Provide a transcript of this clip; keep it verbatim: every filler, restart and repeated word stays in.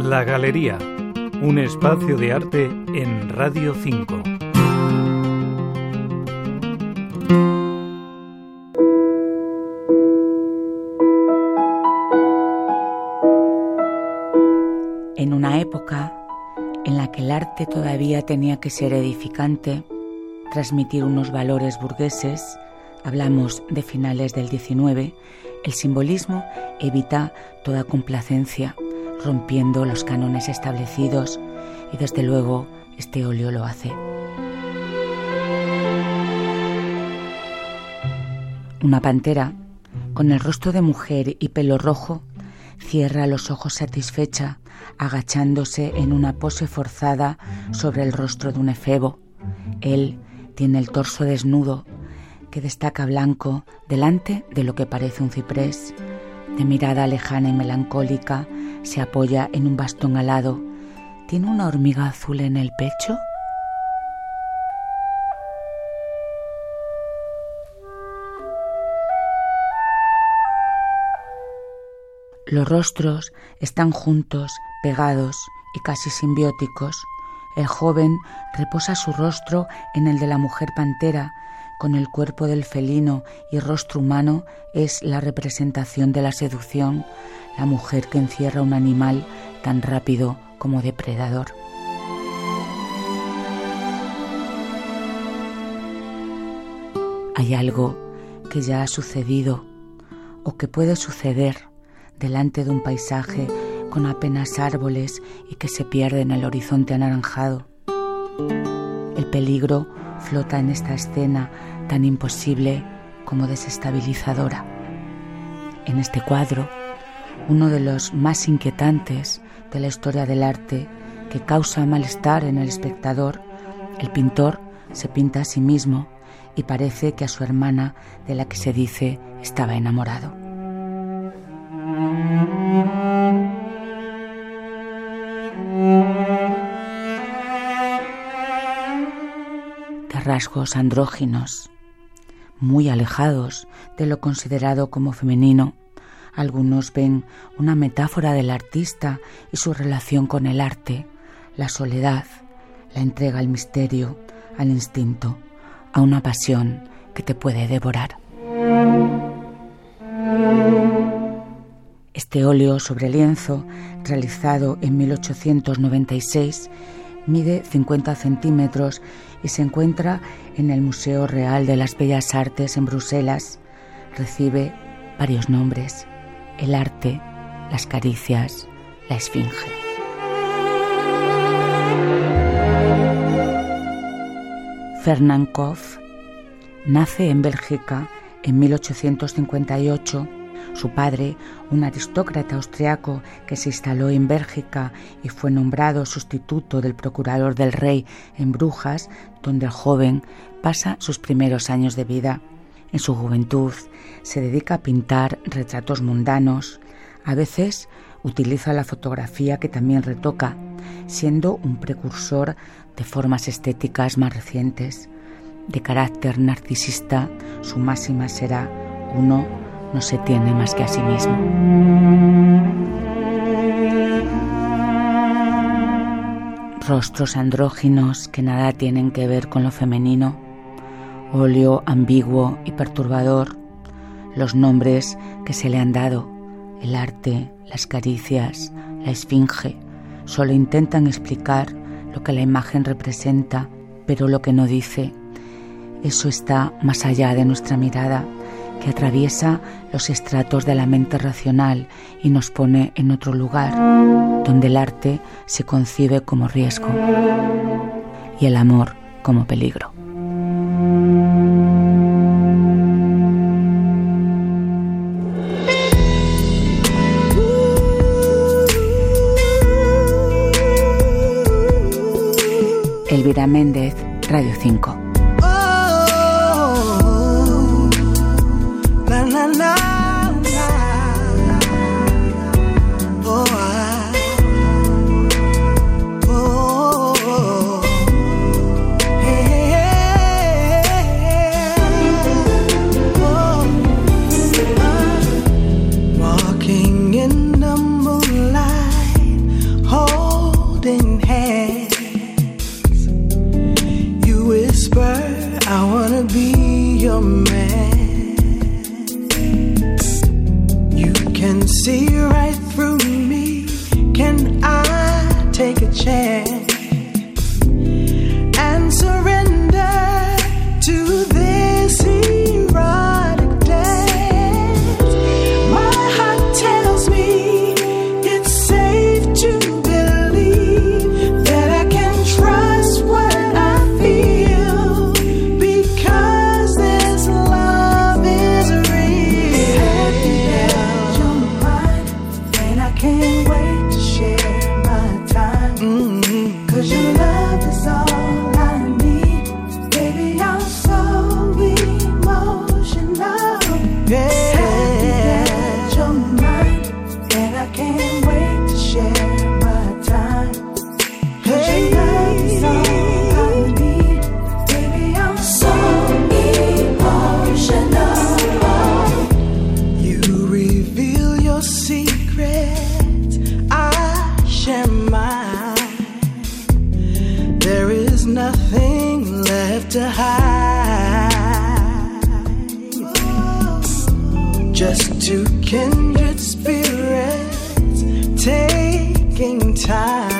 La Galería, un espacio de arte en Radio cinco. En una época en la que el arte todavía tenía que ser edificante, transmitir unos valores burgueses, hablamos de finales del diecinueve, el simbolismo evita toda complacencia, rompiendo los cánones establecidos, y desde luego este óleo lo hace. Una pantera, con el rostro de mujer y pelo rojo, cierra los ojos satisfecha, agachándose en una pose forzada sobre el rostro de un efebo. Él tiene el torso desnudo, que destaca blanco delante de lo que parece un ciprés. De mirada lejana y melancólica, se apoya en un bastón alado. ¿Tiene una hormiga azul en el pecho? Los rostros están juntos, pegados y casi simbióticos. El joven reposa su rostro en el de la mujer pantera, con el cuerpo del felino y rostro humano es la representación de la seducción, la mujer que encierra un animal tan rápido como depredador. Hay algo que ya ha sucedido o que puede suceder delante de un paisaje con apenas árboles y que se pierde en el horizonte anaranjado. El peligro flota en esta escena tan imposible como desestabilizadora. En este cuadro, uno de los más inquietantes de la historia del arte, que causa malestar en el espectador, el pintor se pinta a sí mismo y parece que a su hermana, de la que se dice estaba enamorado. De rasgos andróginos, muy alejados de lo considerado como femenino, algunos ven una metáfora del artista y su relación con el arte, la soledad, la entrega al misterio, al instinto, a una pasión que te puede devorar. Este óleo sobre lienzo, realizado en mil ochocientos noventa y seis, mide cincuenta centímetros y se encuentra en el Museo Real de las Bellas Artes en Bruselas. Recibe varios nombres: el arte, las caricias, la esfinge. Fernand Kopf nace en Bélgica en mil ochocientos cincuenta y ocho. Su padre, un aristócrata austriaco que se instaló en Bélgica y fue nombrado sustituto del procurador del rey en Brujas, donde el joven pasa sus primeros años de vida. En su juventud se dedica a pintar retratos mundanos. A veces utiliza la fotografía, que también retoca, siendo un precursor de formas estéticas más recientes. De carácter narcisista, su máxima será: uno no se tiene más que a sí mismo. Rostros andróginos que nada tienen que ver con lo femenino, óleo ambiguo y perturbador, los nombres que se le han dado, el arte, las caricias, la esfinge, solo intentan explicar lo que la imagen representa, pero lo que no dice. Eso está más allá de nuestra mirada, que atraviesa los estratos de la mente racional y nos pone en otro lugar, donde el arte se concibe como riesgo y el amor como peligro. Elvira Méndez, Radio cinco. Walking in the moonlight, can see right through me. Can I take a chance and surrender to this erotic dance? My heart tells me it's safe to believe that I can trust what I feel, because this love is real. Happy you're mine, and I can't wait to share my time. Mm-hmm. Cause your love is all I need. Baby, I'm so emotional. Yeah. Happy that you're mine, and I can't wait to share my time. Cause your love is all I need. Baby, I'm so emotional. You reveal your secrets, I share mine. There is nothing left to hide. Just two kindred spirits taking time.